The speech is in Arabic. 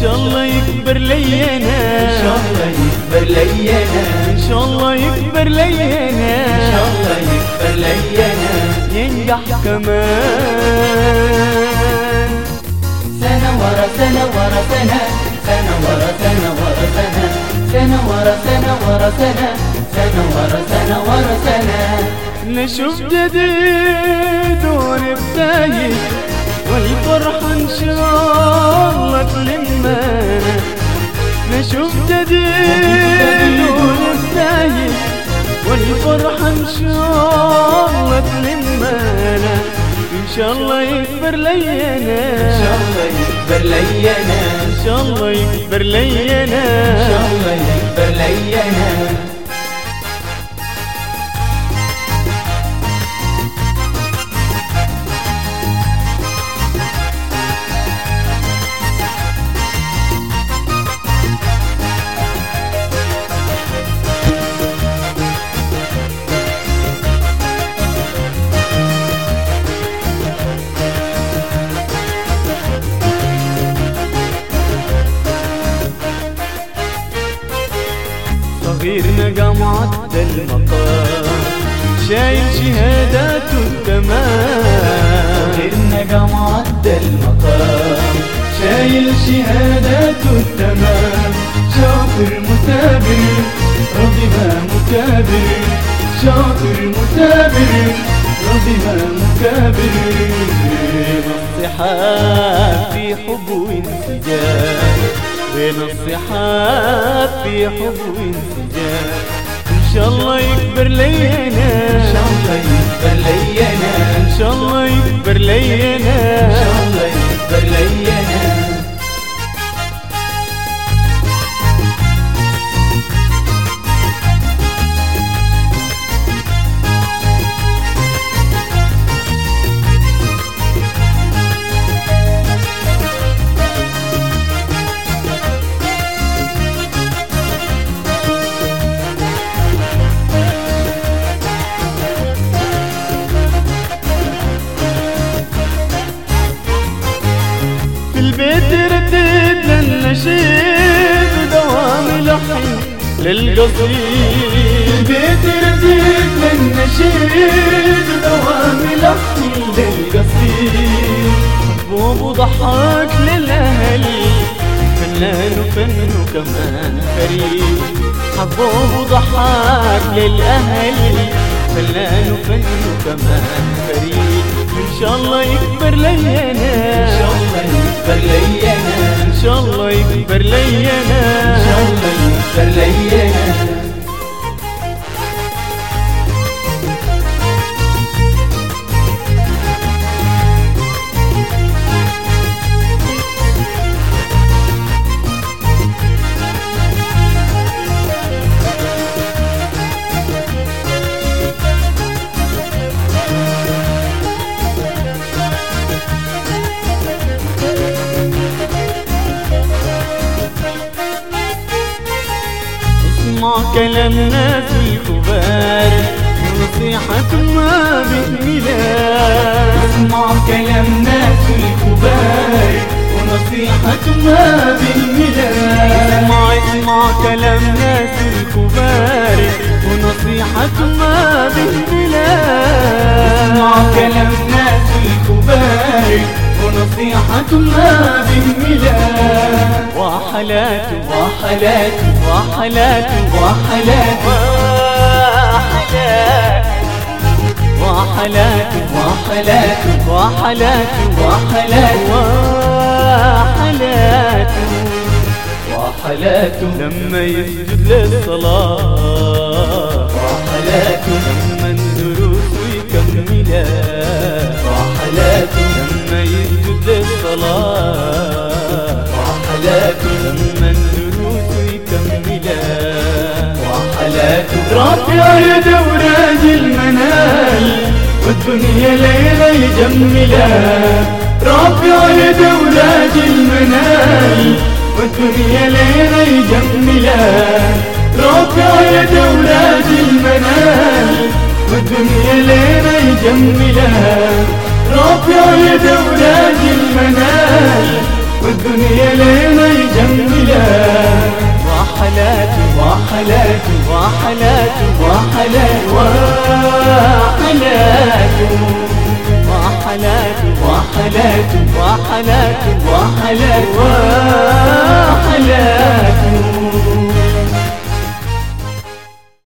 شاء الله يكبر لينا، إن شاء الله يكبر لينا، إن شاء الله يكبر لينا، إن شاء الله يكبر لينا، ينجح كمان. سنة ورا سنة ورا سنة، سنة ورا سنة ورا سنة، سنة ورا سنة ورا سنة، سنة ورا سنة ورا سنة. نشوف جديد ونبتهي والفرحة إن شاء الله تلمنا. نشوف جديد ونبتهي والفرحة إن شاء الله تلمنا. إن شاء الله يكبر لينا، إن شاء الله يكبر لينا، إن شاء الله يكبر لينا، إن شاء الله يكبر لينا. صغيرنا قام عدى المقام شايل شهاداته التمام. صغيرنا قام عدى المقام شايل شهاداته التمام. شاطر مثابر رضي ما مكابر، شاطر مثابر رضي ما مكابر. الصحاب في حب وانسجام، بين الصحاب في حب وانسجام. إن شاء الله يكبر لينا، إن شاء الله يكبر لينا، إن شاء الله يكبر لينا، إن شاء الله يكبر لينا. البيت يردد للنشيد ودوام لحن للقصيد. البيت يردد للنشيد ودوام لحن للقصيد. حبوب وضحك للأهل، فنان وفن وكمان فريد. حبوب وضحك للأهل، فنان وفن وكمان فريد. إن شاء الله يكبر لينا، إن شاء الله يكبر لينا، إن شاء الله يكبر لينا، إن شاء الله يكبر لينا. اسمع كلام ناس الكبار ونصيحة ما بتملاه. اسمع كلام ناس الكبار ونصيحة ما بالملال. اسمع كلام ناس الكبار ونصيحة ما بالملال. اسمع كلام ناس الكبار ونصيحة ما بالملال. وحلاته وحلاته وحلاته وحلاته وحلاته وحلاته وحلاته وحلاته وحلاته وحلاته لما يسجد للصلاة. وحلاته لما الدروس يكملها. وحلاته لما يسجد للصلاة. وحلاته لما الدروس يكملها. وحلاته رافع يده وراجل المنال والدنيا ليلة يجملها. رافع يده وراجل المنال والدنيا ليلة يجملها. رافع يده وراجل المنال والدنيا ليلة يجملها. رافع يده وراجل المنال والدنيا ليلة يجملها. وحلاته وحلاته وحلاته وحلاته وحلاته وحلاته وحلاته وحلاته وحلاته وحلاته